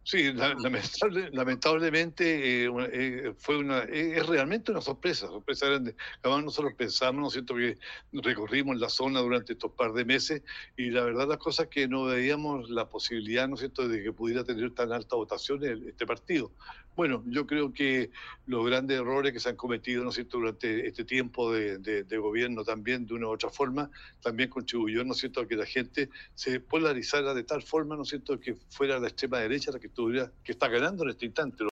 Sí, lamentablemente es realmente una sorpresa grande. Además nosotros pensamos, ¿no es cierto?, que recorrimos la zona durante estos par de meses y la verdad las cosas que no veíamos la posibilidad, ¿no es cierto?, de que pudiera tener tan alta votación este partido. Bueno, yo creo que los grandes errores que se han cometido, ¿no es cierto?, durante este tiempo de gobierno también, de una u otra forma, también contribuyó, ¿no es cierto?, a que la gente se polarizara de tal forma, ¿no es cierto?, que fuera la extrema derecha la que estuviera, que está ganando en este instante.